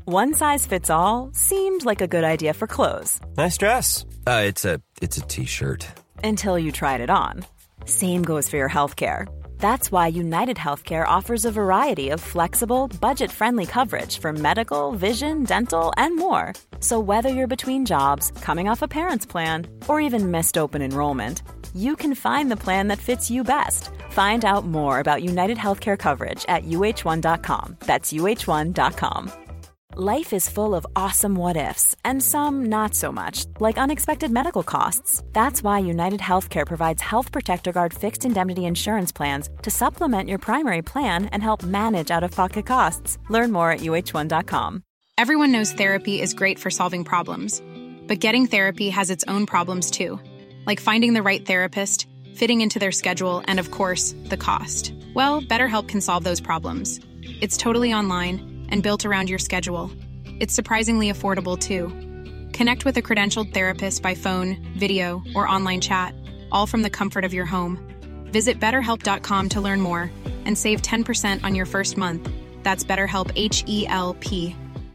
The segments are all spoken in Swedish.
One size fits all seemed like a good idea for clothes. Nice dress. It's a t-shirt. Until you tried it on. Same goes for your healthcare. That's why United Healthcare offers a variety of flexible, budget-friendly coverage for medical, vision, dental, and more. So whether you're between jobs, coming off a parent's plan, or even missed open enrollment, you can find the plan that fits you best. Find out more about United Healthcare coverage at uh1.com. That's uh1.com. Life is full of awesome what-ifs, and some not so much, like unexpected medical costs. That's why United Healthcare provides Health Protector Guard fixed indemnity insurance plans to supplement your primary plan and help manage out-of-pocket costs. Learn more at uh1.com. Everyone knows therapy is great for solving problems, but getting therapy has its own problems too, like finding the right therapist, fitting into their schedule, and of course, the cost. Well, BetterHelp can solve those problems. It's totally online and built around your schedule. It's surprisingly affordable, too. Connect with a credentialed therapist by phone, video, or online chat, all from the comfort of your home. Visit BetterHelp.com to learn more and save 10% on your first month. That's BetterHelp, H-E-L-P.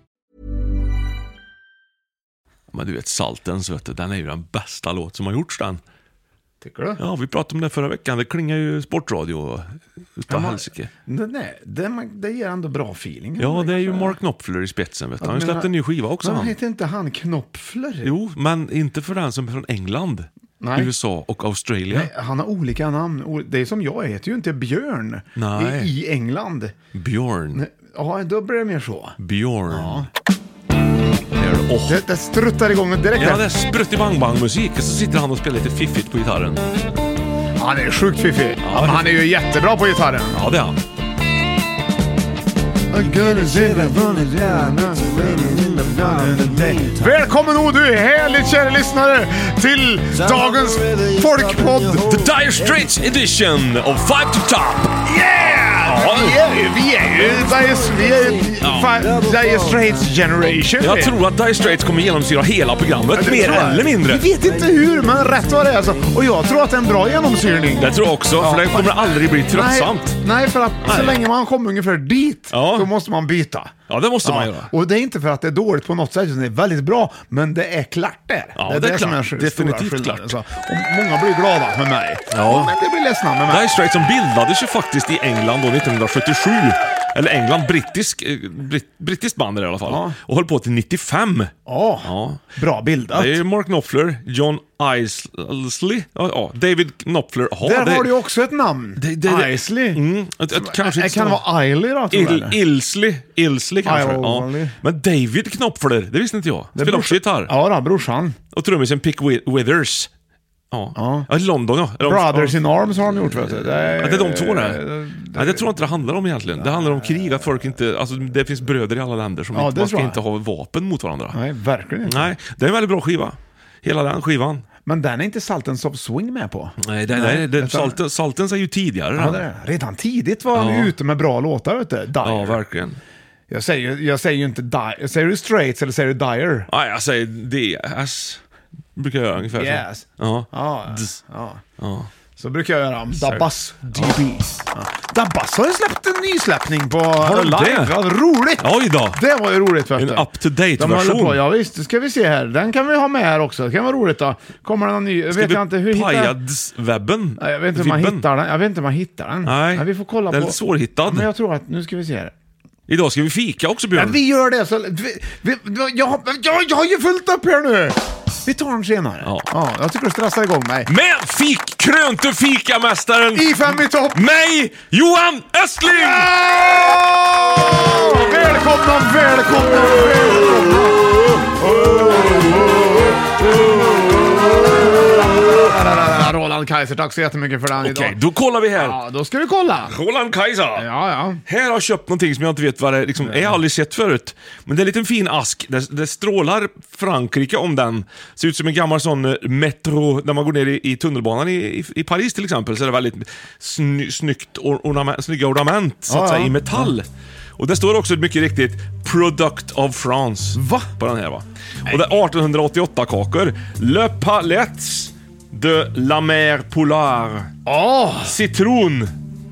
Men du vet, Saltens, vet du, den är ju den bästa låt som har gjorts den. Tycker du? Ja, vi pratade om det förra veckan. Det klingar ju sportradio utav helsike. Nej, det ger ändå bra feeling. Ja, det är ju Mark Knopfler i spetsen, vet du. Han har ju släppt en ny skiva också. Men heter inte han Knopfler? Jo, men inte för den som är från England. Nej. USA och Australien. Nej, han har olika namn. Det är som jag heter ju inte Björn. Nej. I England. Björn. Ja, då blir det mer så. Björn. Ja. Oh. Det struttar igång direkt. Ja, det är sprutt bang bang musik. Så sitter han och spelar lite fiffigt på gitarren. Han är sjukt fiffig. Ja, men han är ju jättebra på gitarren. Ja, det är han. Välkommen du härligt kära lyssnare till dagens folkpodd, The Dire Straits edition of Five to Top. Yeah! Ja, vi är ju Dire Straits generation. Jag tror att Dire Straits kommer genomsyra hela programmet, mer eller mindre. Vi vet inte hur, men rätt vad det är alltså. Och jag tror att det är en bra genomsyrning. Det tror jag också, för det kommer aldrig bli tröttsamt. Nej, för att så länge man kommer ungefär dit, då måste man byta. Ja, det måste man göra. Och det är inte för att det är dåligt på något sätt, det är väldigt bra, men det är klart där. Ja, det är klart. Definitivt klart. Alltså. Och många blir glada med mig. Ja. Men det blir ledsna med mig. Dire Straits som bildades ju faktiskt i England då 1977. Eller England, brittiskt band i alla fall. Ja. Och höll på till 95. Ja. Bra bildat. Det är Mark Knopfler, John Isley, David Knopfler. Där har du också ett namn. Isley. Kanske kan det vara Isley då, tror jag. Ilsley kanske. Ja. Men David Knopfler, det visste inte jag. Spelar också gitarr. Ja, då, brorsan. Och trummisen Pick Withers. Ja, London, ja. Brothers in Arms har de gjort, vet du. Det är de två där. Nej, det tror jag inte det handlar om egentligen. Det handlar om krig, att folk inte... Alltså, det finns bröder i alla länder som inte, man ska inte ha vapen mot varandra. Nej, verkligen inte. Nej, det är en väldigt bra skiva. Hela den skivan. Men den är inte Saltens of Swing med på. Nej, Saltens är ju tidigare. Ja, det är. Redan tidigt var han ute med bra låtar, vet du. Dire. Ja, verkligen. Jag säger ju inte Dire. Säger du Straits eller säger du Dire? Nej, jag säger DS. Brukar jag göra ungefär yes. så. Ja. Så brukar jag göra Dabbas DB. Dabbas har ju släppt en nysläppning på live. Ja, roligt! Oj då. Det var ju roligt. En up-to-date-version. Ja visst, det ska vi se här. Den kan vi ha med här också. Det kan vara roligt då. Kommer den en ny? Ska vi inte hur webben? Jag vet inte om man hittar den. Jag vet inte om man hittar den. Nej, vi får kolla på. Den är lite svårhittad. Men jag tror att nu ska vi se här. Idag ska vi fika också, Björn. Ja, vi gör det. Så, jag har ju fullt upp här nu. Vi tar den senare. Ja, jag tycker du stressar igång mig. Men krönte fikamästaren i 5 i topp. Mig, Johan Östling! Välkomna. Roland Kaiser, tack så jättemycket för den idag. Okej, då kollar vi här. Ja, då ska vi kolla. Roland Kaiser. Ja. Här har jag köpt någonting som jag inte vet vad det är. Liksom, jag har aldrig sett förut. Men det är en liten fin ask. Det strålar Frankrike om den. Ser ut som en gammal sån metro. När man går ner i tunnelbanan i Paris till exempel. Så är det väldigt snygga ornament så att säga, i metall. Och det står också mycket riktigt Product of France. Va? På den här, va? Och det är 1888-kakor. Le Palais de la Mer Polar. Citron.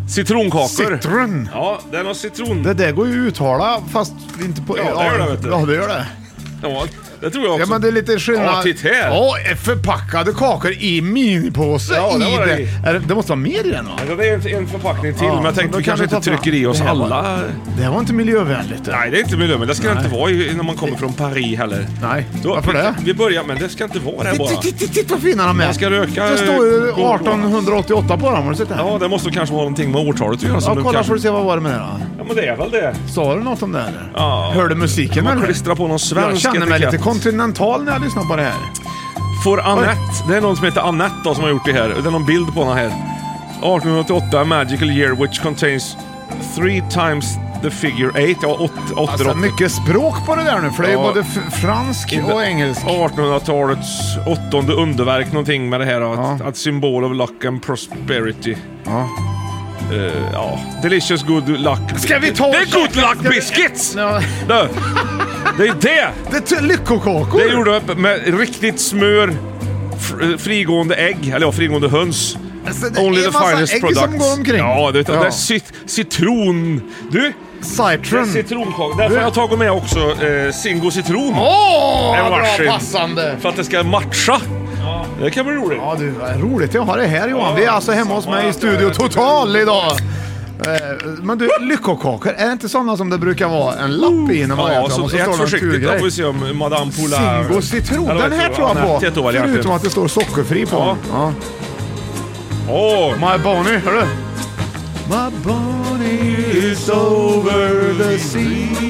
Citronkakor. Citron. Ja, det är någon citron. Det där går ju att uttala fast inte på... Ja, det gör det, vet du. Ja, det gör det. Ja, det tror jag också. Ja, men det är lite skillnad. Ja, titta här. Ja, förpackade kakor i minipåse. Ja, det var det. Det måste vara mer i den, va? Ja, det är en förpackning till, Ja, men jag tänkte då vi kanske kan vi inte ta trycker i oss fram. alla. Det här var inte miljövänligt. Det. Nej, det är inte miljövänligt. Det ska det inte vara när man kommer från Paris heller. Nej, Då, varför det? Vi börjar, men det ska inte vara det bara. Titta vad fina de är. Man ska röka... Det står ju 1888 på dem, har du sett det? Ja, det måste kanske vara någonting med årtalet att göra. Ja, kolla får du se vad var det med det då. Ja, men det är väl det. Sa du något om det eller? Ja. Hörde musiken Man eller? klistrar på någon svensk Jag känner mig etikett. lite kontinental när jag lyssnar på det här. For Annette. Det är någon som heter Annette då, som har gjort det här. Det är någon bild på den här. 1888, a magical year which contains 3 times the figure 8. Ja, 8. Alltså mycket språk på det där nu, för det är ju Ja. både fransk och engelsk. 1800-talets 8:e underverk, någonting med det här. Att symbol of luck and prosperity. Ja. Ja, delicious good luck. Ska vi ta... Det är good luck biscuits! Ja. Det är det! Det är lyckokakor! Det gjorde upp med riktigt smör, frigående ägg, eller ja, frigående höns. Alltså, det Only är the massa finest ägg products. som går omkring. Ja, det Ja. är citron. Du, det är Citron. citronkaka. Därför har jag tagit med också Zingo citron. Åh, En bra varsin. passande! För att det ska matcha. Det kan bli roligt. Ja du, vad roligt jag har det här Johan. Vi är alltså hemma hos mig i Studio Total idag. Men du, lyckokakor, är det inte sådana som det brukar vara en lapp i när man Ja, äter dem? Och så står ät det en försiktigt. Då kulgrej. får vi se om Madame Poulain... Zingo citron, Eller den vad här heter tror jag det? på. Annette heter hon, Förutom egentligen. att det står sockerfri på. Ja. Ja. Åh! My Bonnie, hör du? My Bonnie is over the sea.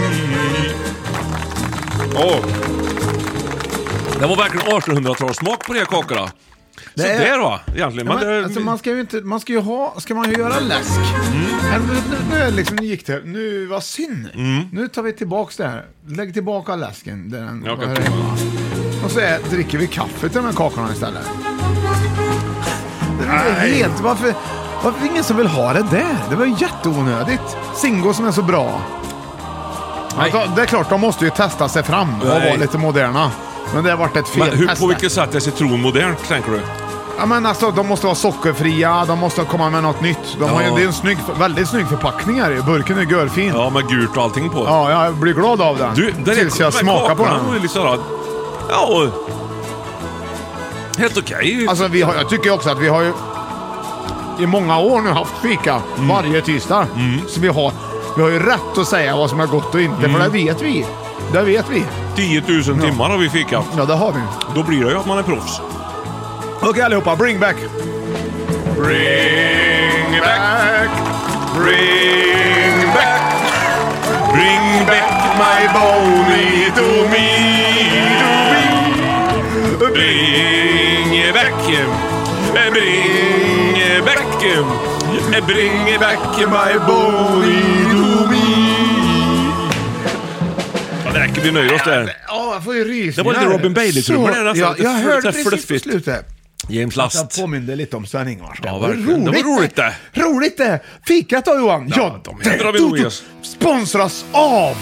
Åh! Det var verkligen 1800-talssmak på de här kakorna. Så är- där va, egentligen. Ja, Men men, det, alltså, ska man ju göra läsk. Nu liksom gick det, nu var synd. Nu tar vi tillbaks det här. Lägg tillbaka läsken. Där den Jag var kan här hemma. Och så dricker vi kaffe till de här kakorna istället. Det är helt, varför ingen som vill ha det där? Det var jätteonödigt. Zingo som är så bra. Alltså, det är klart, de måste ju testa sig fram och Nej. vara lite moderna. Men det har varit ett fel men test. på vilket sätt är citron modernt, tänker du? Ja, men alltså, de måste vara sockerfria, de måste komma med något nytt. De har ju, det är en väldigt snygg förpackning här. Burken är görfin. Ja, med gult och allting på. Ja, jag blir glad av den. Du, det tills jag smakar på den. Liksom, ja, helt okej. Alltså, jag tycker också att vi har ju i många år nu haft fika varje tisdag. Så vi har ju rätt att säga vad som är gott och inte, för det vet vi. Det vet vi. 10 000 timmar har vi fikat. Ja, det har vi. Då blir det ju att man är proffs. Okej allihopa, bring back. Bring back, bring back, bring back my Bonnie to me, bring back, bring back my Bonnie to me. Ja, det räcker, vi nöjer oss där. Ja, jag får ju rysningar. Det var lite Robin Bailey-trummor där nästan. Ja, jag hörde Lite precis på fluffigt. slutet. James Jag Last. påminner lite om Sven-Ingvars. Ja, verkligen. Det var roligt det. Roligt det. Fikat då Johan. Ja, de här drar vi nog i oss. Sponsras av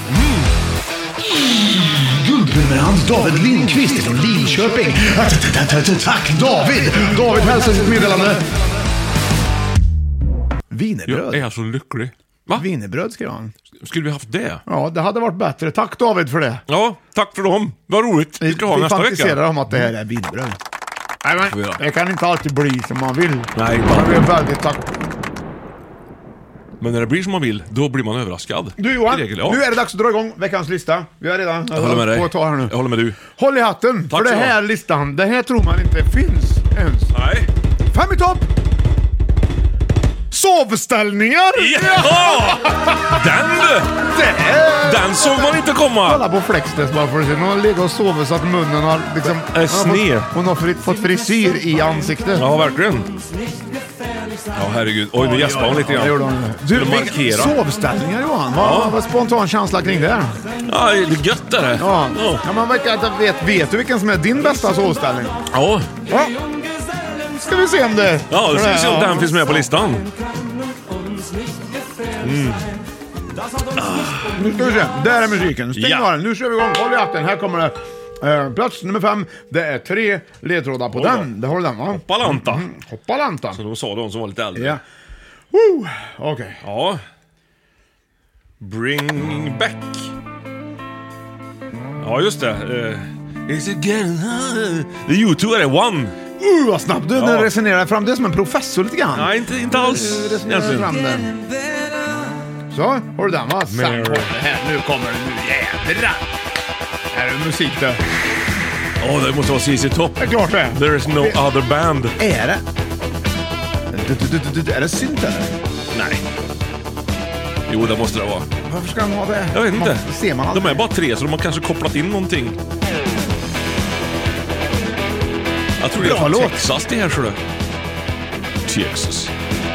guldprenumerant David Lindqvist från Linköping. Tack David. David hälsar sitt meddelande. Wienerbröd. Jag är så lycklig. Va? Wienerbröd skrev han. Skulle vi haft det? Ja, det hade varit bättre. Tack David för det. Ja, tack för dem. Vad roligt. Vi ska ha Vi nästa fantiserar vecka. om att det här är wienerbröd. Nej, men det kan inte alltid bli som man vill. Nej, Man blir väldigt tack. men när det blir som man vill, då blir man överraskad. Du Johan, I regel, ja. nu är det dags att dra igång veckans lista. Vi har redan Jag håller med dig. på att ta här nu. Jag håller med du. Håll i hatten, Tack för det så här listan, det här tror man inte finns ens. Nej. 5 i topp! Sovställningar! Ja! Den du! Den såg man inte komma. Kolla på Flextest bara för att se. Hon har legat och sovit så att munnen har liksom... Är sned. Hon har fått frisyr i ansiktet. Ja, verkligen. Ja, herregud. Oj, nu gäspar hon lite Det gjorde grann. hon. Du, Skulle markera. sovställningar Johan. Vad var spontan känsla kring det? Ja, det är gött är det. Ja, ja man vet du vilken som är din bästa sovställning? Ja. Ja. Ska vi se om det... Ja, då ska vi se om den finns med på listan. Nu ska vi se. Där är musiken. Stäng Ja. av den. Nu kör vi igång. Håll i hatten. Här kommer det. Plats nummer 5. Det är 3 ledtrådar på Oj då. den. Det har du den va? Palanta. Hoppalanta. Så då sa de som var lite äldre. Ja. Okej. Ja. Bring back. Ja, just det. It's again. The YouTube är det. One. Vad snabbt du resonerar fram det som en professor lite grann. Nej, inte alls. Resonerar fram den. Så, har du den va? Sen kommer det här. Nu kommer det. Nu jädra. Här är musik där. Det måste vara CC Top. Det är klart det. There is no other band. Är det? Är det synt eller? Nej. Jo, det måste det vara. Varför ska de ha det? Jag vet inte. Ser man de är bara 3, så de har kanske kopplat in någonting. Jag tror det är från Texas det här, så det. Texas.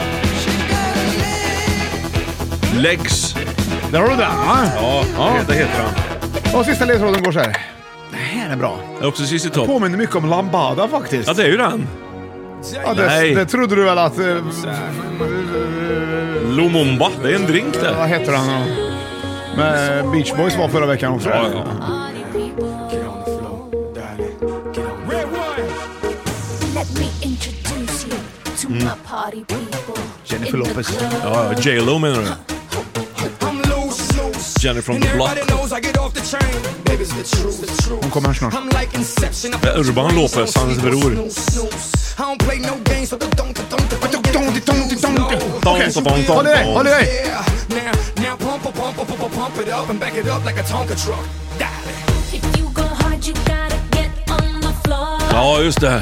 Legs. Där har du den, va? Ja. Det heter han. Och sista ledtråden går så här. Det här är bra. Det är också CC Top. Påminner mycket om Lambada faktiskt. Ja, det är ju den. Ja, det trodde du väl att... Lumumba, det är en drink där. Vad heter han då? Med Beach Boys var förra veckan också. Ja. Jennifer Lopez. Ja, J-Lo menar du? Jennifer from the Block. Hon kommer här snart. Urban Lopez, hans bror. Håll dig! Ja, just det.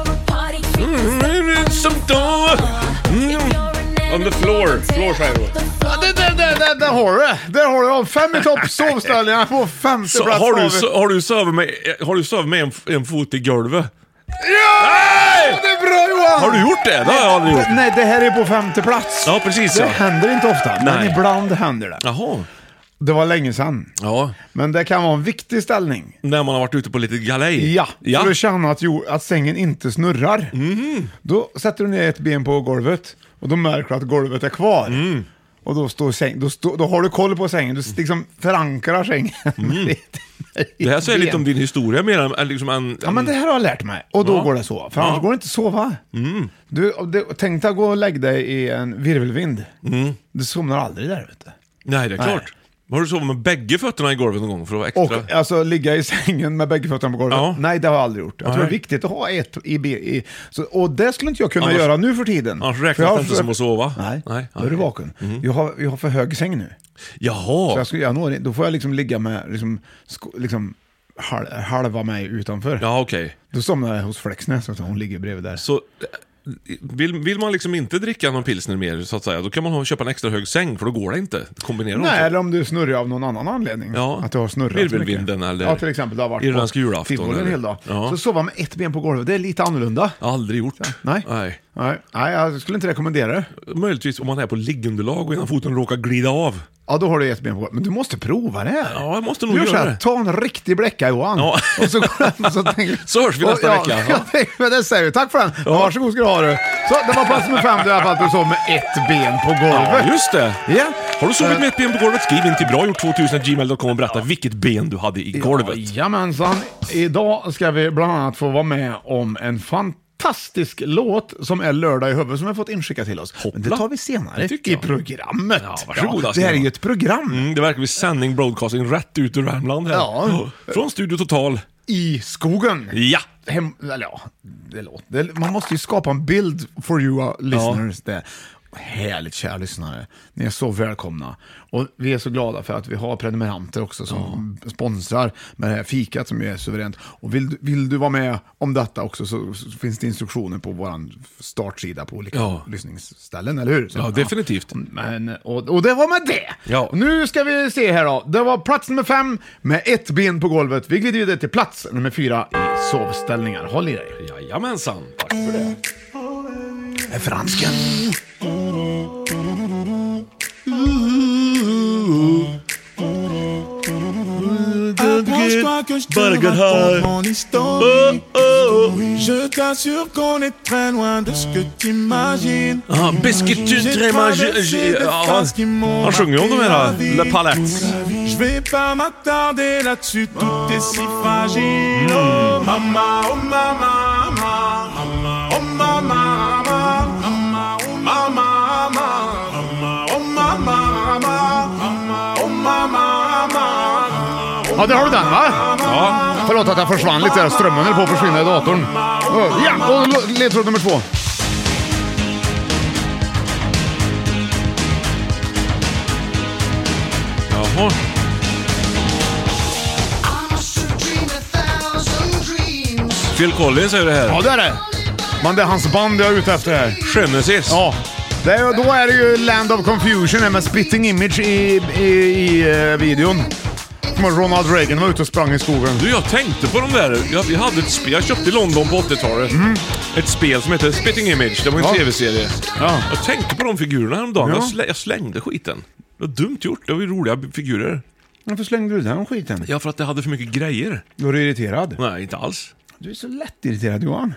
On the floor. Floor säger du. Där har du det. Där har du 5 i topp sovställningar på 5:e plats. Har du sovit med en fot i golvet? Ja! Nej! Det är bra, Johan! Har du gjort det? Det har jag aldrig gjort. Nej, det här är på 5:e plats. Ja, precis. Det händer inte ofta, men Nej. ibland händer det. Jaha. Det var länge sedan. Ja. Men det kan vara en viktig ställning. När man har varit ute på lite galej. Ja. För att känna att sängen inte snurrar. Då sätter du ner ett ben på golvet och då märker du att golvet är kvar. Och då står säng, då har du koll på sängen. Du liksom förankrar sängen. Det här säger lite om din historia mer än liksom en... Ja, men det här har jag lärt mig. Och då går det så. För annars går det inte att sova. Tänk dig att gå och lägga dig i en virvelvind. Du somnar aldrig där, vet du. Nej, det är klart. Har du sovit med bägge fötterna i golvet någon gång för att vara extra? Och alltså ligga i sängen med bägge fötterna på golvet? Ja. Nej, det har jag aldrig gjort. Jag tror det är viktigt att ha ett och det skulle inte jag kunna göra nu för tiden. Annars räknas det inte som att sova. Nej. Då är du vaken. Jag har för hög säng nu. Jaha. Så då får jag liksom ligga med liksom halva mig utanför. Ja, okej. Då somnar jag hos Flexnäs, så hon ligger bredvid där. Så vill man liksom inte dricka någon pilsner mer, så att säga, då kan man köpa en extra hög säng, för då går det inte. Kombinera. Nej, eller om du snurrar av någon annan anledning. Ja. Att du har snurrat virvelvinden eller... Ja, till exempel. Det har varit irländsk julafton eller en hel dag. Ja. Så sova med ett ben på golvet, det är lite annorlunda. Aldrig gjort. Nej, jag skulle inte rekommendera det. Möjligtvis om man är på liggunderlag och ena foten råkar glida av. Ja, då har du ett ben på golvet. Men du måste prova det här. Ja, jag måste nog göra det. Ta en riktig bläcka, Johan. Ja. Och så hörs vi nästa vecka. Ja, det säger vi. Tack för den. Ja. Varsågod ska du ha det. Så, det var plats med 5. Det är i alla fall att du sov med ett ben på golvet. Ja, just det. Ja. Har du sovit med ett ben på golvet? Skriv in till bragjort2000@gmail.com och berätta vilket ben du hade i golvet. Jajamensan. Idag ska vi bland annat få vara med om en fantastisk låt som är lördag i huvudet som har fått inskicka till oss. Men det tar vi senare i programmet. Ja, varsågoda. Det här är ju ett program. Det verkar vi sändning broadcasting rätt ut ur Värmland här. Ja. Från Studio Total. I skogen. Ja. Man måste ju skapa en bild for you listeners. Ja. Härligt, kära lyssnare. Ni är så välkomna. Och vi är så glada för att vi har prenumeranter också som sponsrar med det här fikat som är suveränt. Och vill du vara med om detta också, så finns det instruktioner på våran startsida på olika lyssningsställen, eller hur? Så, ja, definitivt. Och det var med det. Ja. Nu ska vi se här då. Det var plats nummer 5 med ett ben på golvet. Vi glider vidare till plats nummer 4 i sovställningar. Håll i dig. Jajamensan. Tack för det. Är fransken. Approche-toi que je te raconte mon historique. Je t'assure qu'on est très loin de ce que t'imagines. Biscuit du trémage. Han sjunger om de här Le Palette. Je vais pas m'attarder là-dessus, tout est si fragile. Oh mama, oh mama, mama, oh mama, mama, oh mama, mama. Ja, det har du den, va? Ja. Förlåt att jag försvann lite där. Strömmen höll på att försvinna i datorn. Ja, och ledtråd nummer 2. Jaha. Phil Collins är det här. Ja, det är det. Men det är hans band jag är ute efter här. Genesis. Ja. Då är det ju Land of Confusion här med Spitting Image i videon. Ronald Reagan var ute och sprang i skogen. Du, jag tänkte på de där. Jag hade ett spel. Jag köpte i London på 80-talet. Ett spel som heter Spitting Image. Det var en tv-serie. Ja. Jag tänkte på de figurerna häromdagen. Ja. Jag slängde skiten. Det var dumt gjort. Det var ju roliga figurer. Varför slängde du den skiten? Ja, för att det hade för mycket grejer. Var du irriterad? Nej, inte alls. Du är så lätt irriterad, Johan.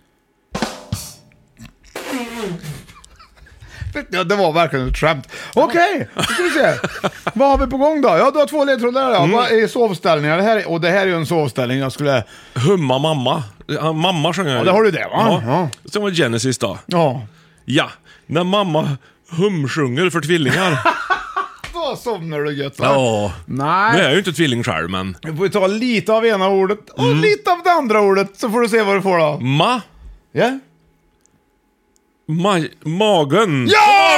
Ja, det var verkligen ett skämt. Okej, då ska vi se. Vad har vi på gång då? Ja, du har 2 ledtrådar där. Vad är sovställningar? Det här är ju en sovställning jag skulle... Humma mamma. Mamma sjöng jag. Ja, det har du det, va? Ja. Sen var Genesis då. Ja. Ja, när mamma humsjunger för tvillingar. Då somnar du gött, va? Ja. Nej. Nu är jag ju inte tvilling själv, men... Du får ta lite av ena ordet och lite av det andra ordet, så får du se vad du får då. Ja? Magen. Ja!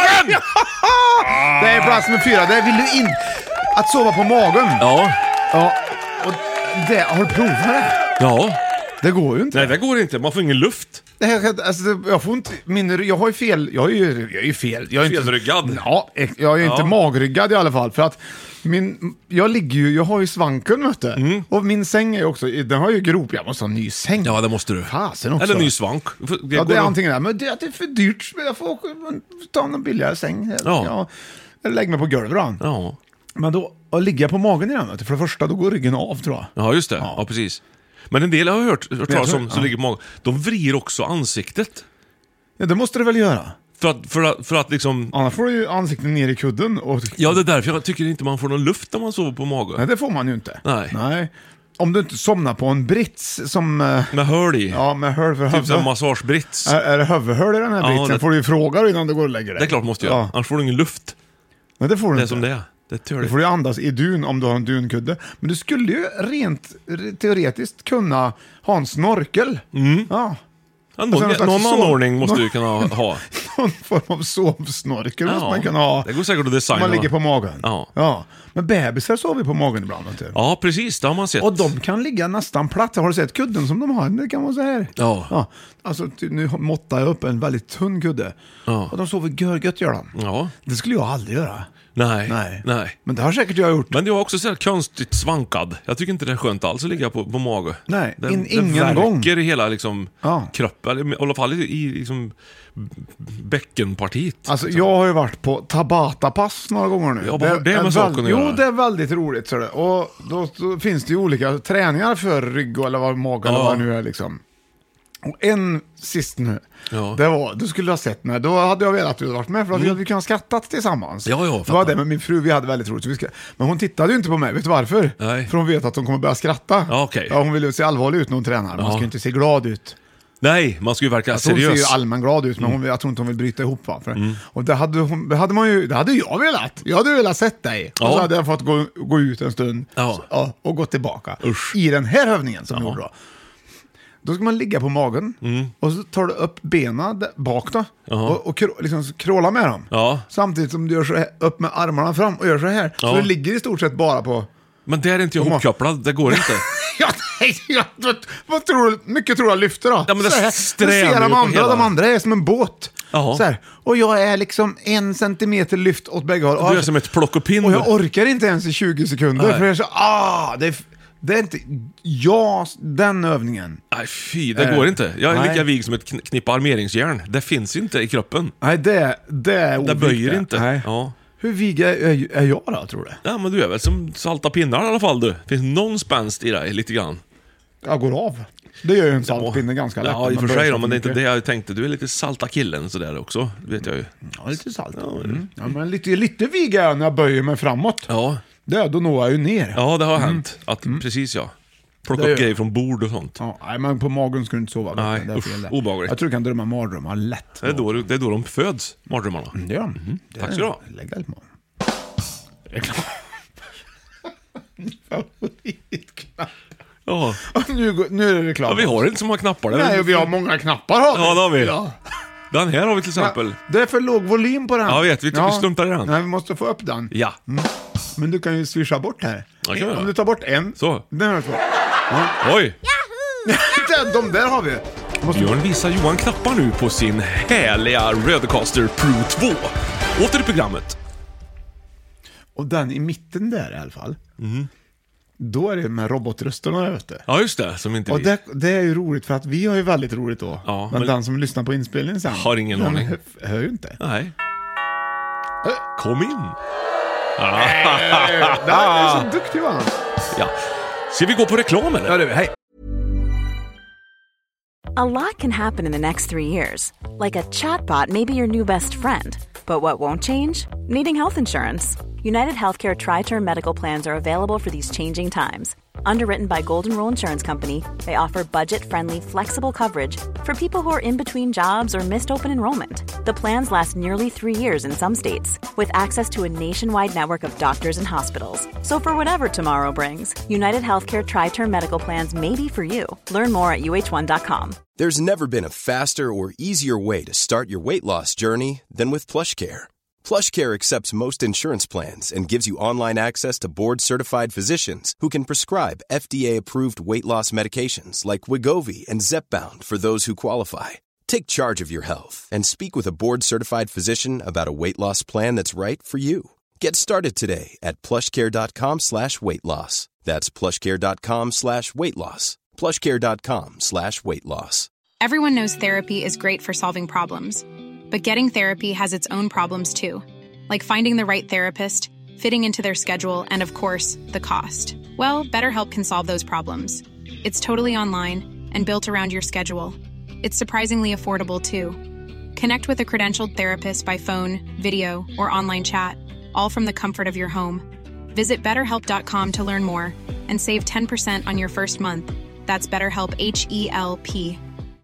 Det är plats med 4. Det vill du in. Att sova på magen. Ja. Ja. Och det, har du provat det? Ja. Det går ju inte. Nej, det går inte. Man får ingen luft. Det här, alltså, jag får inte jag har ju fel. Jag är ju fel. Jag är Felryggad. Inte, ja, jag är inte magryggad i alla fall, för att jag har ju svanken, vet du. Och min säng är också, den har ju grop. Jag måste ha en ny säng. Ja, det måste du. Fasen också. Eller ny svank. Det är antingen det, men det är för dyrt. Jag får ta en billigare säng. Ja. Eller lägga mig på golvet då. Ja. Men då ligger jag på magen i den. För det första, då går ryggen av, tror jag. Ja, just det. Ja, precis. Men en del jag har hört talas om som ligger på magen, de vrir också ansiktet. Ja, det måste det väl göra. För att liksom... Annars får du ju ansiktet ner i kudden. Ja, det är därför jag tycker inte man får någon luft när man sover på magen. Nej, det får man ju inte. Nej. Om du inte somnar på en brits som... Med hörl i. Ja, med hörl för huvud. Typ som massagebrits. Är det huvudhörl i den här britsen? Får du ju fråga innan du går och lägger dig. Det är klart måste jag. Ja. Annars får du ingen luft. Nej, det får du inte. Det är som det är. Du får ju andas i dun om du har en dunkudde. Men du skulle ju rent teoretiskt kunna ha en snorkel. Ja. Någon anordning måste du kunna ha. Någon form av sovsnorkel måste man kunna ha. Det går säkert att designa. Man ligger på magen. Ja. Men bebisar sover på magen ibland. Inte? Ja, precis. Det har man sett. Och de kan ligga nästan platt. Har du sett kudden som de har? Det kan vara så här. Ja. Alltså, nu måttar jag upp en väldigt tunn kudde. Ja. Och de sover görgött, gör de. Ja. Det skulle jag aldrig göra. Nej. Men det har säkert jag gjort. Men jag är också så här konstigt svankad. Jag tycker inte det är skönt alls att ligga på mage. Nej, ingen gång. Det verkar i hela liksom, kroppen, i alla fall i liksom, bäckenpartiet. Alltså jag har ju varit på Tabata-pass några gånger nu. Ja, vad har det med saken att göra? Jo, det är väldigt roligt. Så det. Och då finns det ju olika träningar för rygg eller vad mage eller vad det nu är liksom. Och en sist nu, det var, du skulle ha sett mig, då hade jag velat att du hade varit med, för att vi hade kunnat skrattat tillsammans. Ja, det var det med min fru, vi hade väldigt roligt. Men hon tittade ju inte på mig, vet du varför? Nej. För hon vet att hon kommer börja skratta. Ja, okay. Hon vill ju se allvarlig ut när hon tränar, man ska ju inte se glad ut. Nej, man ska ju verka seriös. Hon ser ju allmän glad ut, men jag tror inte hon vill bryta ihop. Va? Och det hade jag velat. Jag hade velat sett dig. Och så hade jag fått gå ut en stund och gå tillbaka. I den här övningen som jag gjorde då. Då ska man ligga på magen och så tar du upp benen bak då och liksom kråla med dem. Samtidigt som du gör så här, upp med armarna fram och gör så här. Så du ligger i stort sett bara på... Men det är inte ihopkopplad, det går inte. Vad tror du? Mycket tror jag lyfter då. Ja, men det ser de andra är som en båt. Så här. Och jag är liksom 1 centimeter lyft åt bägge håll. Du är som ett plock och pinn. Och jag orkar inte ens i 20 sekunder. För jag är så, det är inte... den övningen. Nej, fy, det går inte. Jag är lika vig som ett knippe armeringsjärn. Det finns inte i kroppen. Nej, det är det böjer inte. Nej. Ja. Hur vig är jag då, tror du? Ja, men du är väl som salta pinnar i alla fall, du. Finns någon spänst i dig, lite grann. Jag går av. Det gör ju en saltpinne ganska lätt. Ja, i och för sig då, men det är inte det jag tänkte. Du är lite salta killen sådär också, vet jag ju. Ja, lite salt. Ja, men lite vig är jag när jag böjer mig framåt. Ja. Då når jag ju ner. Ja, det har hänt. Precis, ja. Plocka upp grejer från bord och sånt. Ja, nej, men på magen ska du inte sova. Nej, obehagligt. Jag tror du kan drömma mardrömmar lätt. Det är då de föds, mardrömmarna. Ja. Tack så du ha. Lägg hjälp med. Favoritknapp. Ja. Nu är det reklam. Ja, vi har inte så många knappar. Nej, vi har många knappar. Har vi. Ja, det har vi. Ja. Den här har vi till exempel. Det är för låg volym på den. Ja, vet vi. Vi struntar i den. Nej, vi måste få upp den. Ja. Men du kan ju swisha bort här. Ja, kan vi Om göra. du tar bort en. Så. Den har två. Oj. De där har vi. Björn visar Johan knappar nu på sin härliga Rodecaster Pro 2. Åter i programmet. Och den i mitten där i alla fall. Då är det med robotrösterna, vet du. Ja, just det. Som inte Och vi. det är ju roligt för att vi har ju väldigt roligt då. Ja, men men- den som lyssnar på inspelningen sen Har ingen den aning. hör ju inte. Nej. Kom in. Det är så duktig, va? Ja. Ska vi gå på reklam eller? Ja, du, hej. A lot can happen in the next 3 years. Like a chatbot may be your new best friend. But what won't change? Needing health insurance. United Healthcare Tri-Term Medical Plans are available for these changing times. Underwritten by Golden Rule Insurance Company, they offer budget-friendly, flexible coverage for people who are in between jobs or missed open enrollment. The plans last nearly 3 years in some states, with access to a nationwide network of doctors and hospitals. So for whatever tomorrow brings, United Healthcare Tri-Term Medical Plans may be for you. Learn more at uh1.com. There's never been a faster or easier way to start your weight loss journey than with PlushCare. PlushCare accepts most insurance plans and gives you online access to board-certified physicians who can prescribe FDA-approved weight loss medications like Wegovy and Zepbound for those who qualify. Take charge of your health and speak with a board-certified physician about a weight loss plan that's right for you. Get started today at plushcare.com/weightloss. That's plushcare.com/weightloss. plushcare.com/weightloss. Everyone knows therapy is great for solving problems. But getting therapy has its own problems too. Like finding the right therapist, fitting into their schedule, and of course, the cost. Well, BetterHelp can solve those problems. It's totally online and built around your schedule. It's surprisingly affordable too. Connect with a credentialed therapist by phone, video, or online chat, all from the comfort of your home. Visit BetterHelp.com to learn more and save 10% on your first month. That's BetterHelp, H-E-L-P.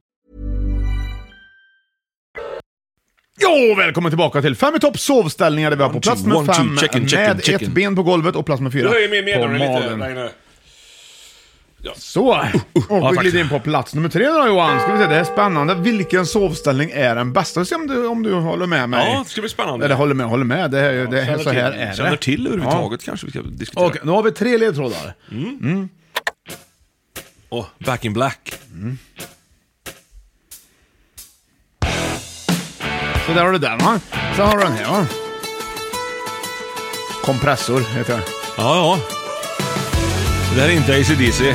Jo, välkommen tillbaka till 5 i topp sovställningar där vi har på plats med 5 med ett ben på golvet och plats med 4 på malen. Så, och vi glider in på plats nummer 3 då, Johan. Ska vi se, det är spännande. Vilken sovställning är den bästa? Se om du håller med mig. Ja, det ska bli spännande. Eller håller med. Det är så här är det. Känner till överhuvudtaget kanske vi ska diskutera. Okej, nu har vi 3 ledtrådar. Och Back in Black. Så där har du den, va? Sen har du den här, va? Kompressor heter det. Ja. Det här är inte AC/DC.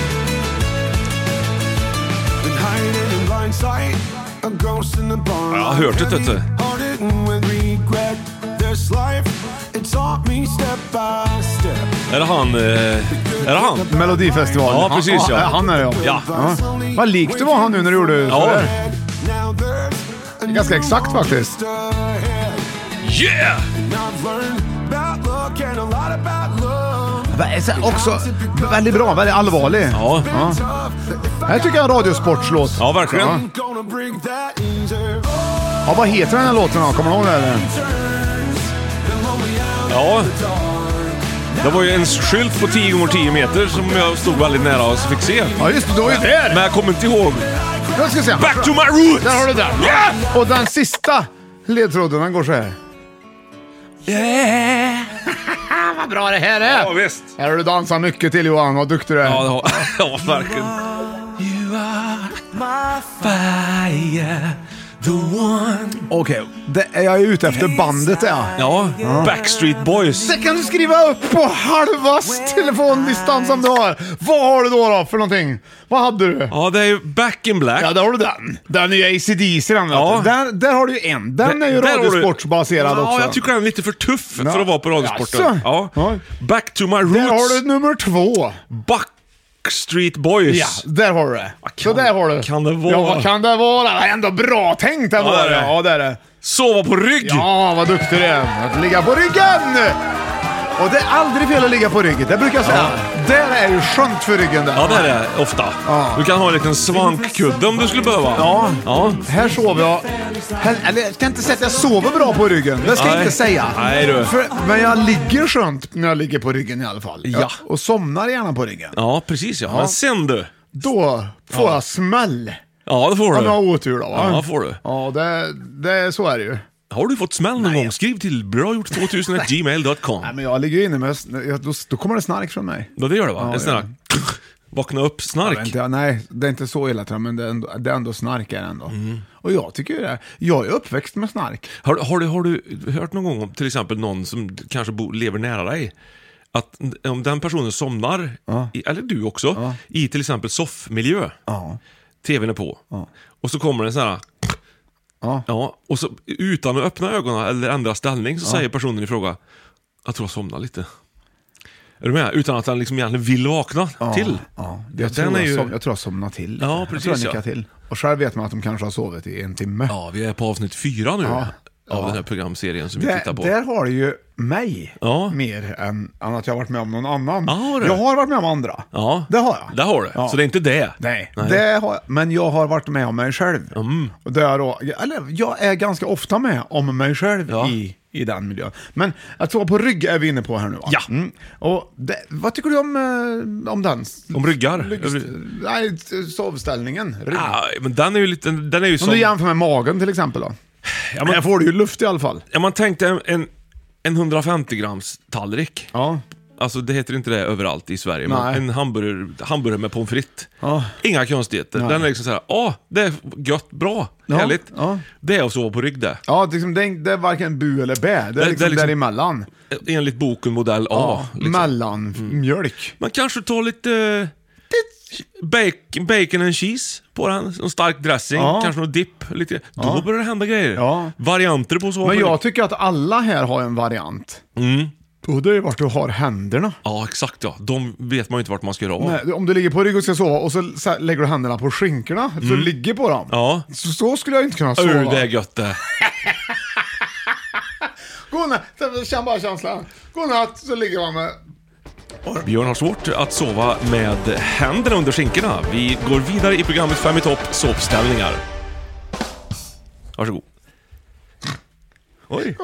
Jag har hört det, vet du. Är det han? Melodifestivalen. Ja, precis, ja. Han är det, ja. Vad likt det var han nu när du gjorde Ja. sådär. Ganska exakt faktiskt. Yeah! Det är också väldigt bra, väldigt allvarlig. Ja. Här tycker jag radiosportslåt. Ja, verkligen. Ja, vad heter den här låten då? Kommer du ihåg det eller? Ja. Det var ju en skylt på 10x10 meter som jag stod väldigt nära och fick se. Ja, just det, då är det där. Men jag kommer inte ihåg. Jag ska se. Back to my roots! Där har du den. Yeah! Och den sista ledtråden, den går så här. Yeah! Vad bra det här är. Ja, visst. Här har du dansat mycket till, Johan. Vad duktig du är. Ja, ja, verkligen. You are my fire, the one. Okej, jag är ute efter bandet, ja. Ja, Backstreet Boys. Det kan du skriva upp på halva telefondistans som du har. Vad har du då för någonting? Vad hade du? Ja, det är ju Back in Black. Ja, där har du den. Den är ju AC/DC, den. Ja. Där har du ju en. Den är ju Där har du- radiosportsbaserad också. Ja, jag tycker den är lite för tuff för att vara på radiosporten. Jaså? Ja. Ja. Back to my roots. Där har du nummer 2. Backstreet Boys. Ja, där har du det. Så där har du. kan det vara? Ja, vad kan det vara? Det är ändå bra tänkt det var det är det. det. Ja, det är det. Sova på rygg. Ja, vad duktig du är. Att ligga på ryggen. Och det är aldrig fel att ligga på ryggen, det brukar jag säga. Där är ju skönt för ryggen där. Ja, det är det ofta. Ja. Du kan ha en liten svankkudde om du skulle behöva. Ja. Här sover jag. Eller jag kan inte säga att jag sover bra på ryggen. Det ska jag inte säga. Nej, du. Men jag ligger skönt när jag ligger på ryggen i alla fall. Ja. Och somnar gärna på ryggen. Ja, precis ja. Men sen du. Då får jag smäll. Ja, det får Om du. jag har otur då, va? Ja, får du. Ja, så är det ju. Har du fått smäll någon gång? Skriv till bragjort2000@gmail.com. Nej, men jag ligger ju inne med... Då kommer det snark från mig. Ja, det gör det va? Ja, En sån här vakna upp snark. Nej, det är inte så illa tror jag, men det är ändå snark är ändå. Och jag tycker ju det. Jag är uppväxt med snark. Har du hört någon gång om till exempel någon som kanske lever nära dig, att om den personen somnar, eller du också, i till exempel soffmiljö, tvn är på, och så kommer en sån här och så utan att öppna ögonen eller ändra ställning så säger personen i fråga, jag tror jag somnar lite. Är du med? Utan att han liksom egentligen vill vakna till. Ja. Jag tror jag somnar till. Ja, precis. Jag tror jag till. Och själv vet man att de kanske har sovit i 1 timme. Ja, vi är på avsnitt 4 nu av den här programserien som vi tittar på. Där har du ju mig mer än att jag har varit med om någon annan. Jag har varit med om andra. Ja, det har jag. Det har du. Ja. Så det är inte det. Nej. Det har jag. Men jag har varit med om mig själv. Och jag är ganska ofta med om mig själv i den miljön. Men att sova på rygg är vi inne på här nu, va? Ja. Och vad tycker du om den? Om ryggar? Nej, sovställningen. Rygg. Ja, men den är ju lite... Den är ju om du jämför med magen till exempel då. Ja, men, här får du ju luft i alla fall. Ja, man tänkte en 150 grams tallrik. Ja. Alltså det heter inte det överallt i Sverige. Men en hamburgare med pommes frites. Inga konstigheter. Den är liksom såhär, det är gött, bra, härligt. Det är att sova på rygg det. Ja, det är varken bu eller bä. Det är liksom däremellan. Enligt boken modell A. Liksom. Mellanmjölk. Man kanske tar lite bacon and cheese på den. En stark dressing, kanske någon dipp. Lite. Då börjar det hända grejer. Varianter på så. Men jag tycker att alla här har en variant. Och det är vart du har händerna. Ja, exakt ja. De vet man ju inte vart man ska göra av. Nej, om du ligger på rygg och ska sova och så lägger du händerna på skinkorna så ligger på dem. Ja. Så skulle jag inte kunna sova. Det är gött det. Godnatt, känn bara känslan. Godnatt, så ligger man med... Björn har svårt att sova med händerna under skinkorna. Vi går vidare i programmet 5 i topp, sovställningar. Varsågod. Oj.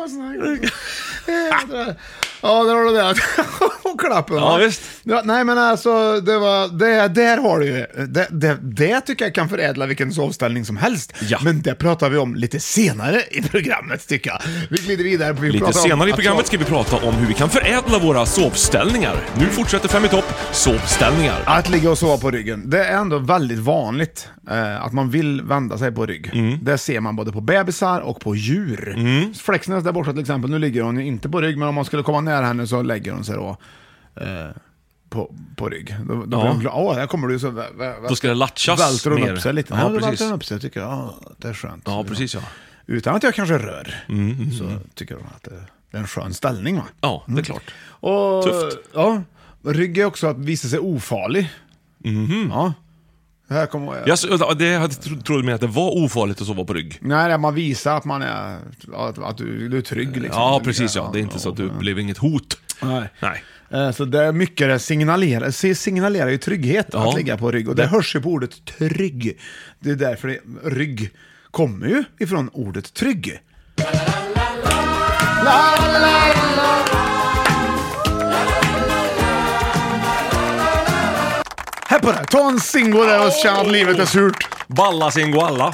Ja, där har du det. Och klappen. Ja, visst. Ja, nej, men alltså, där har du ju. Det tycker jag kan förädla vilken sovställning som helst. Ja. Men det pratar vi om lite senare i programmet, tycker jag. Vi glider vidare. Lite senare i programmet ska vi prata om hur vi kan förädla våra sovställningar. Nu fortsätter 5 i topp, sovställningar. Att ligga och sova på ryggen, det är ändå väldigt vanligt att man vill vända sig på rygg. Det ser man både på bebisar och på djur. Flexnäs där borta till exempel, nu ligger hon inte på rygg, men om man skulle komma nära henne så lägger hon sig då på rygg. Då blir hon glad. Där kommer du så då ska det latchas välter hon mer. Upp sig lite. Ja, då välter hon upp sig och tycker det är skönt. Ja, precis ja. Utan att jag kanske rör så tycker hon att det är en skön ställning, va? Ja, det är klart. Och, tufft. Ja, rygg är också att visa sig ofarlig. Ja. Här kommer jag trodde med att det var ofarligt att sova på rygg. Nej, man visar att man är att du är trygg liksom. Ja, precis ja. Det är inte så att du upplever inget hot. Nej. Så det är mycket det signalerar ju trygghet att ligga på rygg. Och det hörs ju på ordet trygg. Det är därför rygg kommer ju ifrån ordet trygg. Här på det, ta en singo där och känna att livet är surt. Balla singoalla.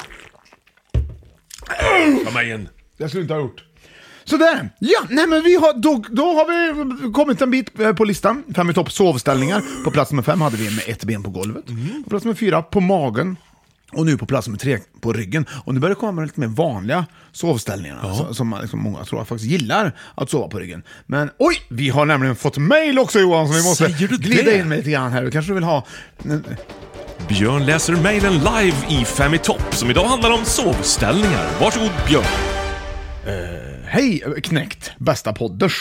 Kom igen. Jag skulle inte ha gjort. Sådär, ja, nej men då har vi kommit en bit på listan. 5 i topp sovställningar. På plats nummer 5 hade vi med ett ben på golvet. På plats nummer 4 på magen. Och nu på plats nummer 3 på ryggen. Och nu börjar det komma lite mer vanliga sovställningar som liksom många tror jag faktiskt gillar att sova på ryggen. Men oj, vi har nämligen fått mail också, Johan, som vi måste glida in med lite grann här. Du kanske vill ha... Björn läser mailen live i 5 i topp som idag handlar om sovställningar. Varsågod Björn. Hej Knäckt, bästa podders.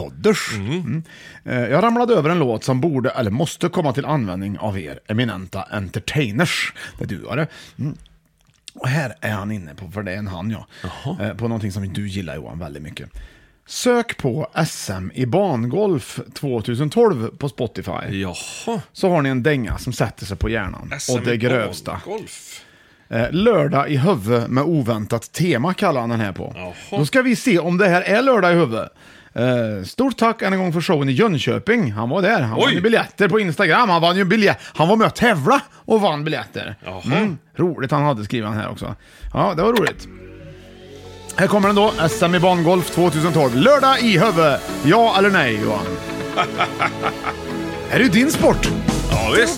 Jag ramlade över en låt som borde eller måste komma till användning av er eminenta entertainers. Det du har det. Och här är han inne på, för det är en han på någonting som du gillar, Johan, väldigt mycket. Sök på SM i bangolf 2012 på Spotify. Jaha. Så har ni en dänga som sätter sig på hjärnan. SM och det grövsta. Golf. Lördag i huvud med oväntat tema kallar han den här på. Jaha. Då ska vi se om det här är lördag i huvud. Stort tack en gång för showen i Jönköping. Han var där, han vann ju biljetter på Instagram. Han var med att tävla och vann biljetter. Roligt han hade skrivit han här också. Ja, det var roligt. Här kommer den då, SM i bangolf 2012. Lördag i huvud. Ja eller nej, Johan? Är det ju din sport? Ja, visst.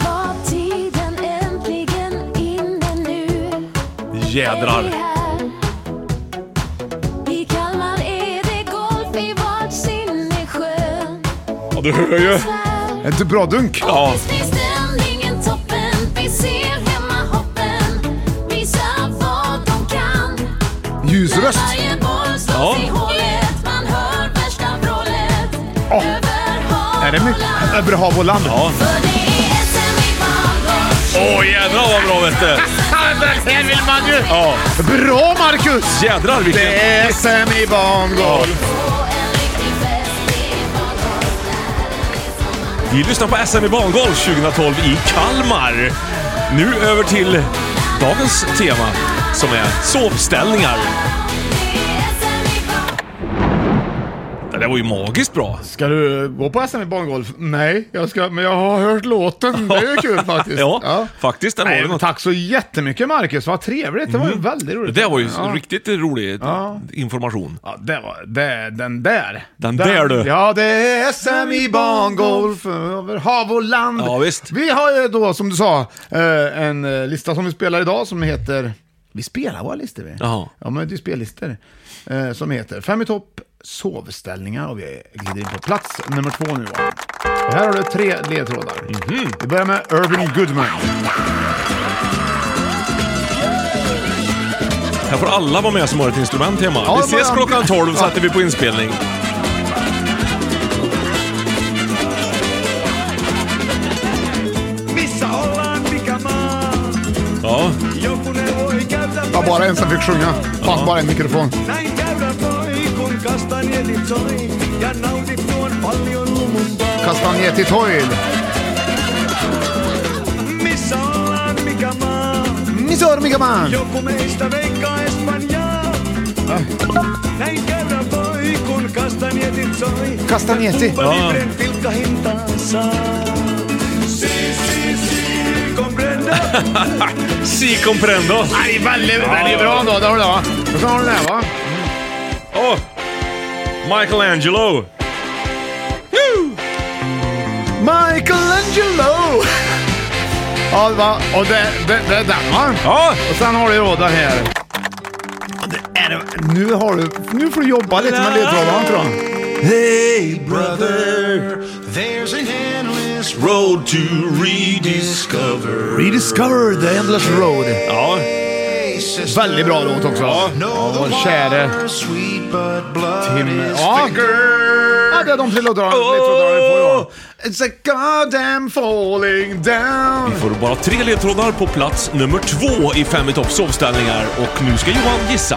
Jädrar. Ja, du hör ju. Är det bra dunk? Ja. Ljusröst. Ja. Är det mycket? Över hav och land? Ja. Jädrar vad bra, vet du. Det vill man ju. Ja. Bra, Marcus. Jädrar vilken. Det är SM i bangolf. Vi lyssnar på SM i bangolf 2012 i Kalmar. Nu över till dagens tema som är sovställningar. Det var ju magiskt bra. Ska du gå på SM i bangolf? Nej, men jag har hört låten. Det är ju kul faktiskt. Ja, faktiskt. Den Nej, tack så jättemycket, Marcus. Vad trevligt. Det var ju väldigt roligt. Det var ju riktigt rolig information. Ja, det var den där. Den där du. Ja, det är SM i bangolf över hav och land. Ja, visst. Vi har ju då, som du sa, en lista som vi spelar idag som heter... Vi spelar våra listor, vi. Jaha. Ja, men det är spellistor. Som heter 5 i topp sovställningar, och vi glider in på plats nummer 2 nu. Och här har du 3 ledtrådar. Vi börjar med Irving Goodman. Här får alla vara med som har ett instrument hemma. Ja, vi ses klockan 12, sätter vi på inspelning. Ja. Ja, bara en som fick sjunga. Fan, bara en mikrofon. Kastanjetti Toil. Misor mikä maan. Joku meistä veikkaa Espanjaa. Näin kerran voi, kun kastanjetit soi. Kastanjetti. Libre pilkka hintaansa. Si, comprendo. Si comprendo. Nej, väldigt bra då. Det har du det, va? Och så har du det, va? Michelangelo. Michelangelo. Ja, va? Och det är den, va? Ja. Och sen har du råda här. Nu får du jobba lite med ledtrådarna, tror jag. Hey brother, there's an endless road to rediscover. Rediscover the endless road. Ja. Väldigt bra låt också. Ja, vår käre Tim. Ja, det är de 3 ledtrådarna vi får då. It's a goddamn falling down. Vi får bara 3 ledtrådar på plats nummer 2 i 5 i topp sovställningar. Och nu ska Johan gissa.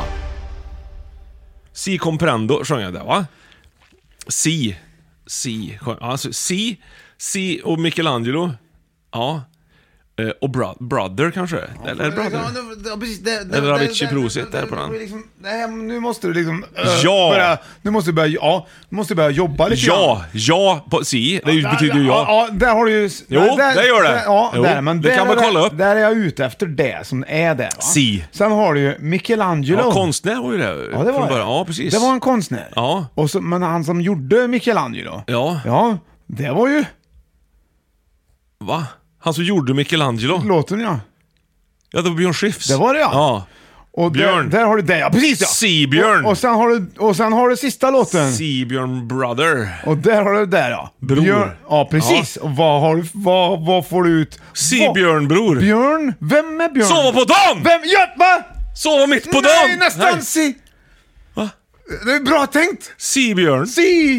Si comprendo sjöng jag där, va? Si alltså Si och Michelangelo. Ja. Och Brother kanske. Eller Brother. Ja, precis. Eller Avicii Prosit där på den. Nu måste du liksom Ja. Nu måste du börja jobba lite. Ja på Si. Det betyder ju ja. Ja, där har du ju. Jo, det gör det. Ja, Jo, där, men det kan man kolla upp. Där är jag ute efter det som är det, va? Si. Sen har du ju Michelangelo. Ja, konstnär var ju det. Ja, det var det. Ja, precis. Det var en konstnär. Ja. Och så, men han som gjorde Michelangelo. Ja. Ja, det var ju Va? Han som gjorde Michelangelo. låten, ja. Ja, det var Björn Skifs. Det var det, ja. Ja. Och Björn. Där har du det, ja, precis, ja. Sibjörn. Och sen har du sista låten. Sibjörn Brother. Och där har du där, ja. Bror. Ja, precis. Och vad får du ut? Sibjörn bror. Björn? Vem är Björn? Sova på dagen! Vem? Ja, va? Sova mitt på dagen! Nej, nästan. Nej. Si. Va? Det är bra tänkt. Sibjörn.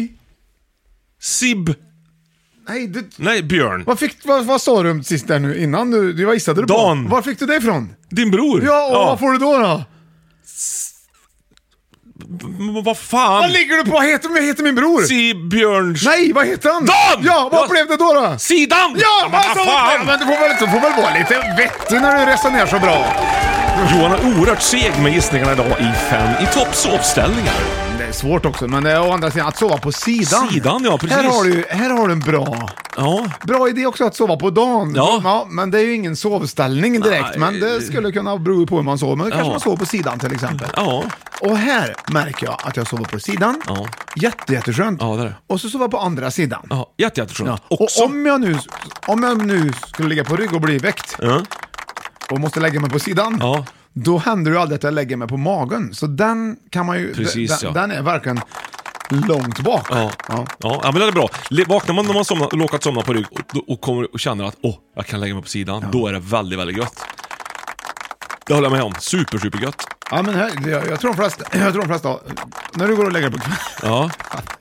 Sib. Nej, Björn. Vad sa du sist där nu innan du var gissade du på? Dan. Var fick du det ifrån? Din bror. Ja, och vad får du då? vad fan? Vad ligger du på? Vad heter min bror? Björns... Nej, vad heter han? Dan! Ja, vad blev det då? Sidan! Ja, men vad fan? Men du får väl vara lite vettig när du resonerar så bra. Johan är oerhört seg med gissningarna idag i 5 i toppsovställningar. Det är svårt också, men det är å andra sidan att sova på sidan. Sidan, ja, precis. Här har du en bra idé också att sova på dagen. Ja. Men det är ju ingen sovställning direkt, Nej. men det skulle kunna bero på hur man sover. Men kanske man sover på sidan till exempel. Ja. Och här märker jag att jag sover på sidan. Ja. Jätteskönt. Ja, det är det. Och så sover jag på andra sidan. Ja, jätteskönt. Ja. Och om jag nu skulle ligga på rygg och bli väckt och måste lägga mig på sidan, då händer det aldrig att jag lägger mig på magen. Så den kan man ju... Precis, den är verkligen långt bak. Ja, men det är bra. Vaknar man när man råkat somna på rygg och kommer och känner att jag kan lägga mig på sidan, då är det väldigt, väldigt gött. Det håller jag med om. Super gött. Ja, men här, jag tror de flesta när du går och lägger dig på kvällen. Ja.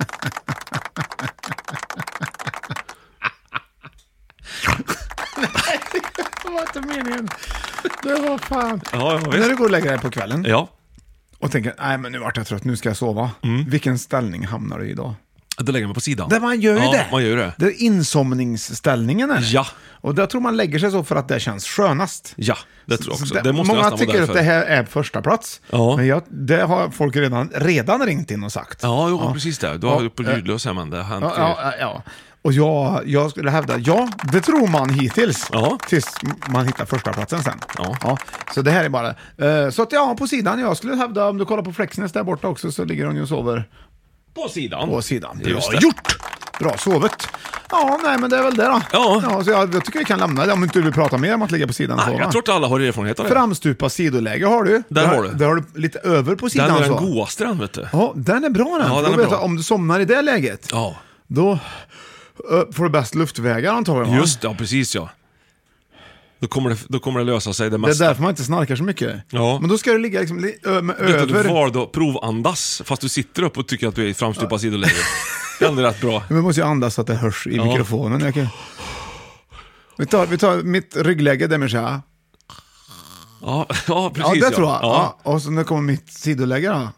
Det var inte meningen. Det var fan. Ja, när du går och lägger dig på kvällen. Ja. Och tänker, nej men nu vart jag trött, nu ska jag sova. Vilken ställning hamnar du i då? Då lägger man på sidan. Där man gör ju det. Man gör det. Det är insomningsställningen är. Ja. Och där tror man lägger sig så för att det känns skönast. Ja, det tror jag också. Det, Det måste många nästan vara tycker att därför. det här är första plats. Ja. Men det har folk redan ringt in och sagt. Ja, precis det. Du har ju på ljudlös här, men det har hänt. Ja. Och jag skulle hävda, det tror man hittills. Ja. Tills man hittar första platsen sen. Ja. Så det här är bara... så att på sidan, jag skulle hävda, om du kollar på Flexness där borta också, så ligger hon ju och sover På sidan. på sidan. Just Bra det. gjort! Bra sovet. Ja, nej men det är väl det då. Ja. Så jag tycker vi kan lämna det om inte du vill prata mer om att ligga på sidan och Nej, sova. jag tror att alla har erfarenhet av det. Framstupa sidoläge har du. Där har du. Där har du lite över på sidan. Den är så. den godaste den, vet du. Ja, den är bra den. Ja, den Då är vet bra. jag, om du somnar i det läget, Ja. då får du bäst luftvägar antagligen. va? Just det, ja, precis ja. Då kommer det lösa sig det Det är mesta. därför man inte snarkar så mycket. Ja. Men då ska du ligga liksom med Vet du, över. var då provandas fast du sitter upp och tycker att du är i framstupa sidoläge. Det är ändå rätt bra. Men man måste ju andas så att det hörs i mikrofonen. Vi tar mitt ryggläge där med så här. Ja, precis. Ja, det tror jag. Ja. Ja. Och så när kommer mitt sidoläge då.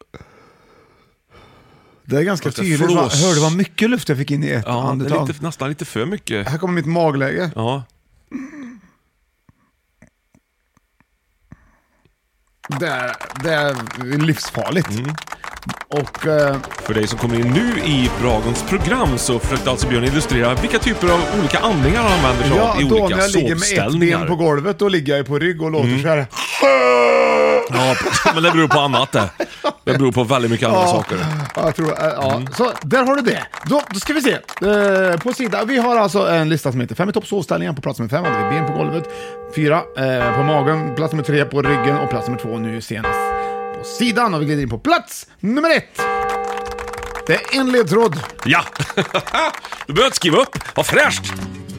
Det är ganska tydligt. flås. Hörde vad mycket luft jag fick in i ett Ja, det andetag. är nästan lite för mycket. Här kommer mitt magläge. Ja. Det är livsfarligt. Och För dig som kommer in nu i Bragons program så försökte alltså Björn illustrera vilka typer av olika andningar han använder sig av i då olika när jag ligger med ett sovställningar. ben på golvet, då ligger jag på rygg och låter så här. Ja, men det beror på annat det. Det beror på väldigt mycket andra saker. Jag tror, Så där har du det. Då ska vi se. På sidan, vi har alltså en lista som heter 5 i toppsovställningar. På plats nummer 5 hade vi ben på golvet. 4 på magen. Plats nummer 3 på ryggen. Och plats nummer 2 nu senast på sidan. Och vi glider in på plats nummer 1. Det är en ledtråd. Ja! Du behöver inte skriva upp. Vad fräscht!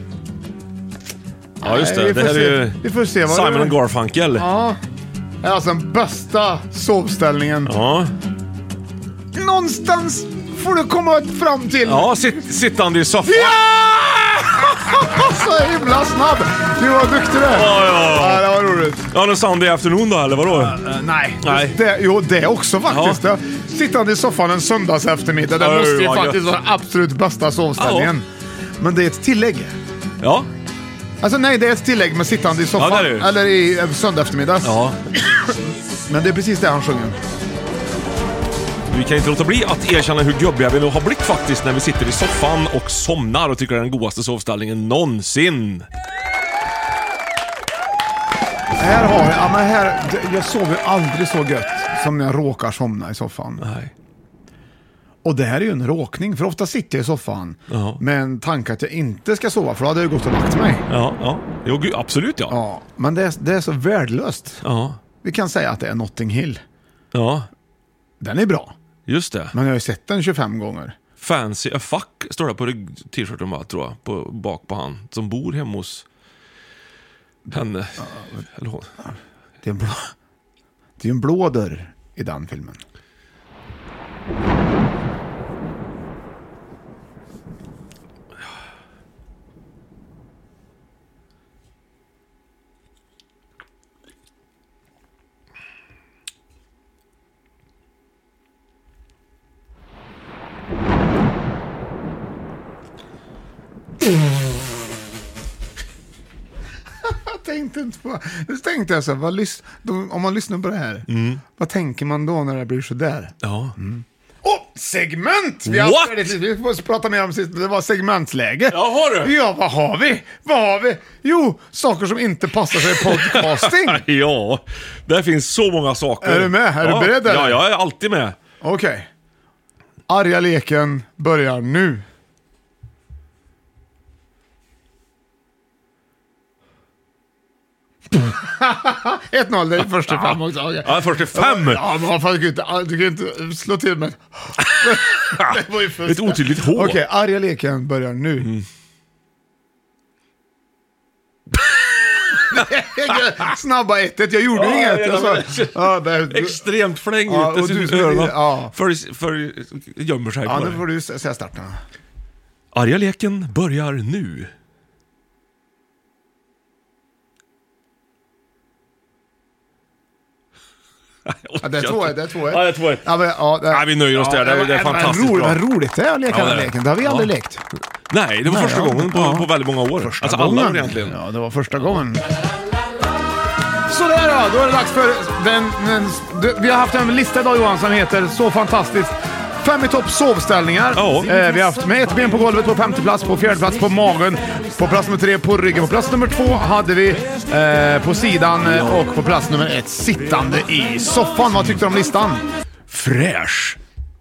Ja, just det. Nej, Det här är ju vi får se vad Simon det and Garfunkel. Ja. Det är alltså den bästa sovställningen. Ja. Någonstans får du komma fram till. Ja, sittande i soffan. Ja! Så himla snabb. Du var duktig där. Ja. Det var roligt. Ja, en Sunday afternoon då, eller vadå? Nej. Det också faktiskt. Ja. Sittande i soffan en söndags eftermiddag. Det måste ju vad faktiskt gött. vara den absolut bästa sovställningen. Men det är ett tillägg. Ja. Alltså nej, det är ett tillägg med sittande i soffan. Ja, det är det. Eller i söndag eftermiddag. Ja. Men det är precis det han sjunger. Vi kan inte låta bli att erkänna hur jobbiga vi nog har blivit faktiskt när vi sitter i soffan och somnar och tycker det är den godaste sovställningen någonsin. Här har jag, ja, men jag sover aldrig så gött som när jag råkar somna i soffan. Nej. Och det här är ju en råkning, för ofta sitter jag i soffan med en tanke att jag inte ska sova, för då hade jag gått och lagt mig. Ja. Jo, gud, absolut ja. Ja, men det är så värdelöst. Ja. Vi kan säga att det är Notting Hill. Ja, Den är bra, just det. men jag har ju sett den 25 gånger. Fancy a fuck står det på t-shirten bara, tror jag. Bak på han som bor hemma hos henne. Eller hon. Det är en blå dörr i den filmen. Jag tänkte inte på... Jag tänkte så här, om man lyssnar på det här, vad tänker man då när det blir så där? Ja. Segment! What? Vi får prata mer om sist. Det var segmentsläge. Ja, har du? Ja, vad har vi? Jo, saker som inte passar sig i podcasting. Ja, där finns så många saker. Är du med? Är du beredd, eller? Ja, jag är alltid med. Okej. Arga leken börjar nu. Ett 1-0, det är först till 5 också. Okay. Ja, först till 5. Ja, men fan, du kan inte slå till med. Det var ju ett otydligt H. Okej, arga leken börjar nu. Snabba 1-1, jag gjorde inget. Extremt fläng Ja, ut och du för gömmer sig. Ja, nu får du säga starten. Arga leken börjar nu. Ja, det är 2-1, det är 2-1. Ja, det är 2-1. Ja, men, Ja, vi nöjer oss där, det är fantastiskt bra. Vad roligt det är att leka den det är leken, det har vi aldrig lekt. Nej, det var första gången på väldigt många år. Första alla gången. år egentligen. Ja, det var första gången. Så där då är det dags för vi har haft en lista idag, Johan, som heter Så fantastiskt 5 i topp sovställningar. Ja. Vi har haft med ett ben på golvet på 5:e plats, på 4:e plats på magen, på plats nummer 3 på ryggen, på plats nummer 2 hade vi på sidan och på plats nummer 1 sittande i soffan. Vad tyckte du om listan? Fräsch.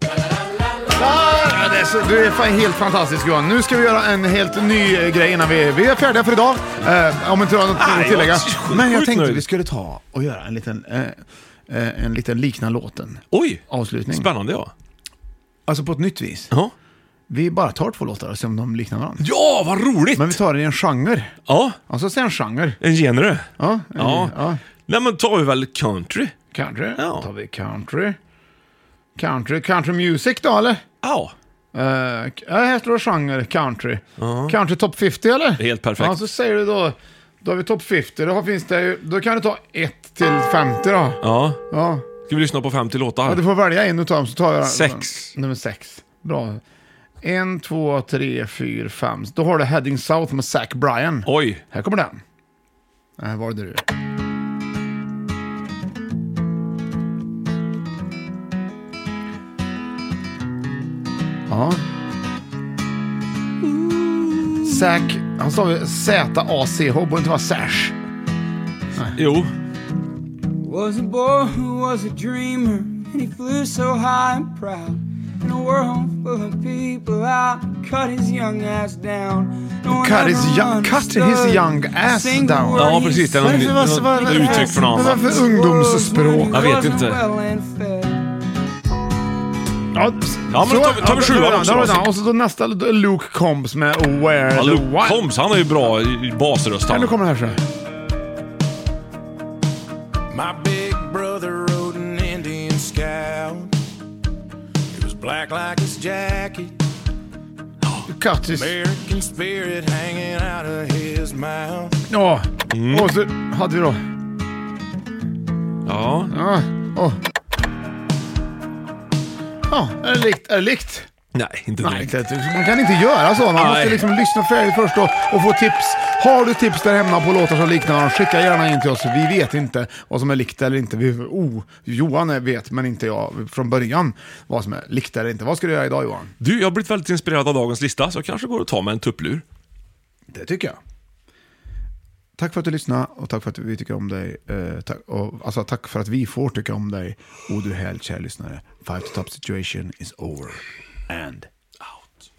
Ja, du är helt fantastisk, Johan. Nu ska vi göra en helt ny grej innan vi är färdiga för idag. Om inte du har något att tillägga. Men jag tänkte vi skulle ta och göra en liten liknande låten. Oj, avslutning. Spännande, ja. Alltså på ett nytt vis. Ja. Vi bara tar 2 låtar och ser om de liknar varandra. Ja, vad roligt! Men vi tar det i en genre. Ja. Alltså säg en genre. En genre. Ja. Ja. Nej, men tar vi väl country? Country? Ja. Tar vi country music då, eller? Ja. Här står det genre, country. Country top 50, eller? Helt perfekt. Ja, så säger du då har vi top 50, då kan du ta 1 till 50 då. Ja. Ja. Ska vi lyssna på 50 låtar? Ja, du får välja en utav dem, så tar jag 6. Nummer 6. Bra. 1, 2, 3, 4, 5. Då har du Heading South med Zach Bryan. Oj. Här kommer den. Här var det du. Ja. Zach, han stavar Z-A-C-H, borde inte vara Sash. Jo. Was a boy who was a dreamer, and he flew so high and proud. In a world full of people out, cut his young ass down. Cut his young ass down. Ja, precis. Det är uttryck för någon annat. Vad för ungdomsspråk? Jag vet inte. Ja, men tar vi 7 också. Och så då nästa Luke Combs med Where ja, Luke Combs, han är ju bra i basröst. Nu kommer det här så. My big brother rode an Indian Scout. He was black like his jacket. Cut his American spirit hanging out of his mouth. Ja, och så hade vi då. Ja. Ja, är det likt? Nej, inte direkt. Nej, man kan inte göra så. Man måste liksom lyssna färdigt först och få tips. Har du tips där hemma på låtar som liknar varandra, skicka gärna in till oss. Vi vet inte vad som är likt eller inte. Johan vet, men inte jag från början vad som är likt eller inte. Vad ska du göra idag, Johan? Du, jag har blivit väldigt inspirerad av dagens lista, så jag kanske går och tar med en tupplur. Det tycker jag. Tack för att du lyssnade och tack för att vi tycker om dig. Tack för att vi får tycka om dig. Och du helt kär lyssnare. 5 to top situation is over and out.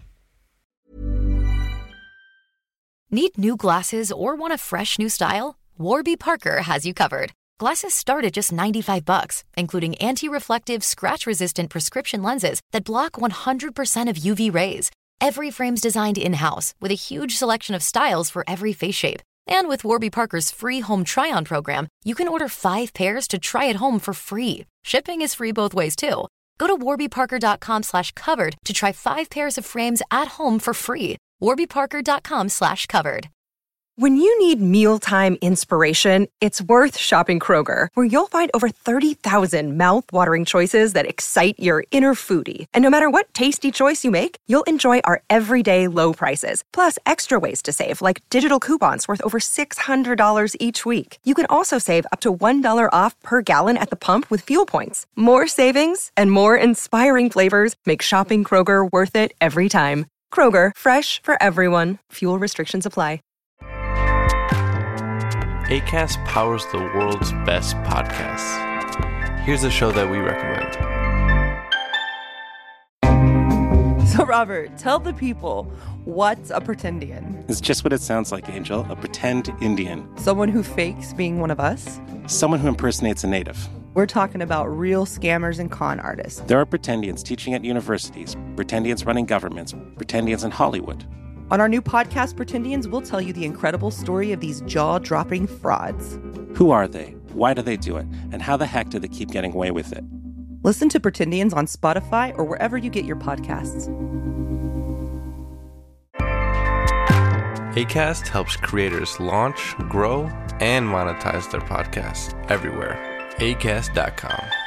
Need new glasses or want a fresh new style? Warby Parker has you covered. Glasses start at just $95, including anti-reflective, scratch-resistant prescription lenses that block 100% of UV rays. Every frame's designed in-house with a huge selection of styles for every face shape. And with Warby Parker's free home try-on program, you can order 5 pairs to try at home for free. Shipping is free both ways, too. Go to warbyparker.com/covered to try 5 pairs of frames at home for free. warbyparker.com/covered. When you need mealtime inspiration, it's worth shopping Kroger, where you'll find over 30,000 mouth-watering choices that excite your inner foodie. And no matter what tasty choice you make, you'll enjoy our everyday low prices, plus extra ways to save, like digital coupons worth over $600 each week. You can also save up to $1 off per gallon at the pump with fuel points. More savings and more inspiring flavors make shopping Kroger worth it every time. Kroger, fresh for everyone. Fuel restrictions apply. Acast powers the world's best podcasts. Here's a show that we recommend. So, Robert, tell the people, what's a pretendian? It's just what it sounds like, Angel. A pretend Indian. Someone who fakes being one of us? Someone who impersonates a native. We're talking about real scammers and con artists. There are pretendians teaching at universities, pretendians running governments, pretendians in Hollywood. On our new podcast, Pretendians, we'll tell you the incredible story of these jaw-dropping frauds. Who are they? Why do they do it? And how the heck do they keep getting away with it? Listen to Pretendians on Spotify or wherever you get your podcasts. Acast helps creators launch, grow, and monetize their podcasts everywhere. Acast.com.